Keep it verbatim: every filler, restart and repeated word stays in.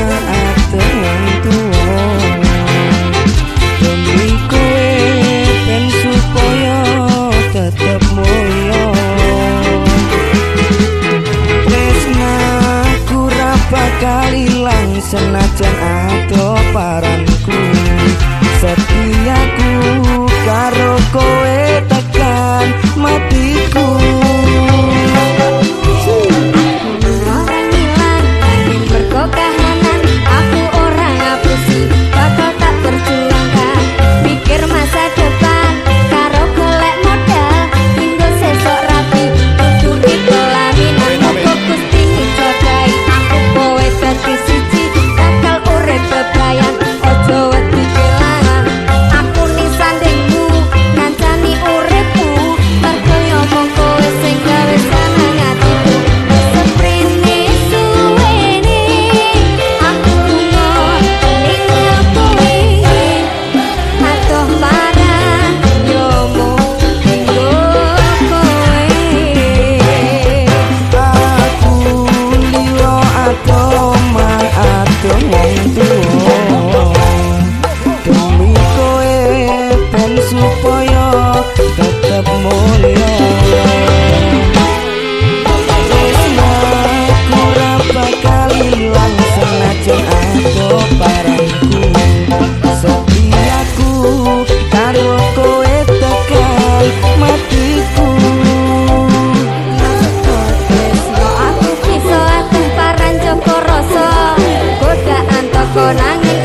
senajan ado paranku setiaku karo kowe tekan matiku. Orang hilang angin berkokahanan, aku orang ngapusi bakal tak perjuangkan pikir masa depan karo golek modal hingga sesok rapi kudu dikelaminan fokus tinggi jodai aku kowe dadi siji bakal urip bebrayan ojo wedi kelangan aku nisandingmu ngancani uripku percaya mong kowe sing gawe seneng atiku seprene suwene aku lunga ning kowe atoh parah yo mung kanggo kowe Aku liwa ado man ado wong tuwa demi kowe ben supaya tetep mulya. Tresnaku ora bakal ilang senajan ado paranku setiaku karo kowe tekan matiku. Tresno aku bisa atuh paran joko rasa godaan toko nanging